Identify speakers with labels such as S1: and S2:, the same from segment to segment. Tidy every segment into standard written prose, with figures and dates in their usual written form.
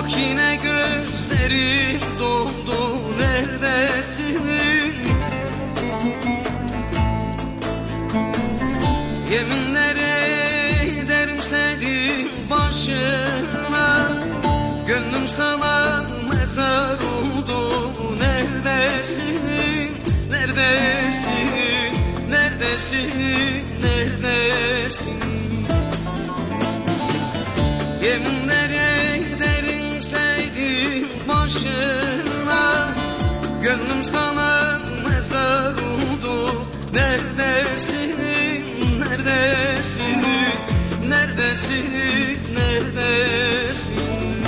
S1: Bak yine gözlerim doldu, neredesin? Yeminler ederim senin başına, gönlüm sana mezar oldu. Neredesin, neredesin, neredesin, neredesin? Yeminler ederim senin başına, gönlüm sana mezar oldu. Neredesin, neredesin, neredesin, neredesin?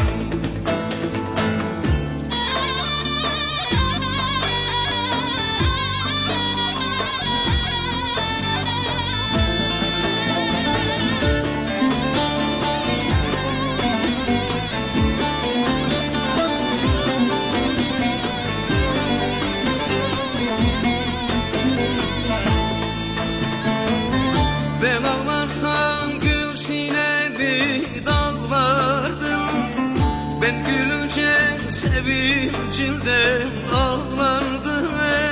S1: Ben ağlarsam gül sinemi dağlardım, ben gülünce sevincimden ağlardım.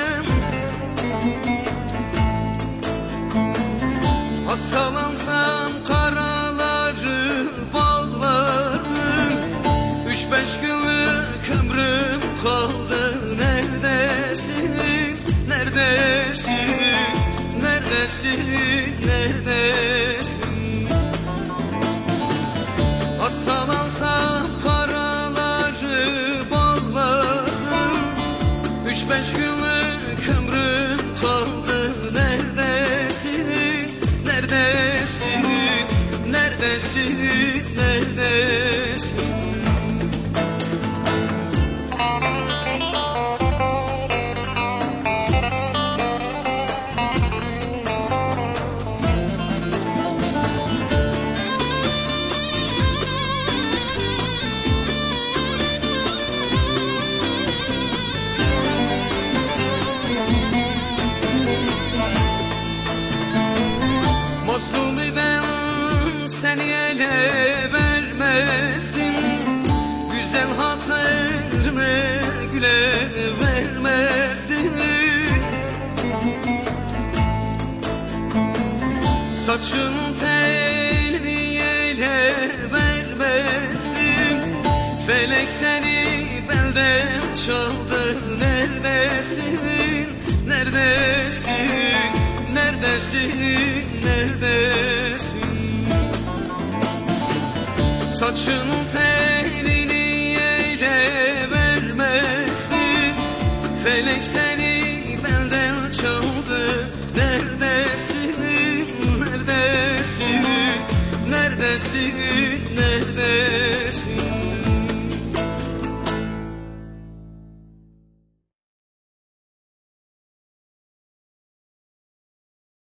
S1: Hastalansam karaları bağlardım, 3-5 günlük ömrüm kaldı. Neredesin, neredesin, neredesin, neredesin? Hastalansam karaları bağladım, 3-5 günlük ömrüm kaldı. Neredesin, neredesin, neredesin, neredesin? Mazlumi ben seni ele vermezdim, güzel hatırını güle vermezdim. Saçının telini ele vermezdim, felek seni belden çaldı. Neredesin, neredesin, neredesin, neredesin? Saçının telini ele vermezdim, felek seni belden çaldı. Neredesin, neredesin, neredesin, neredesin?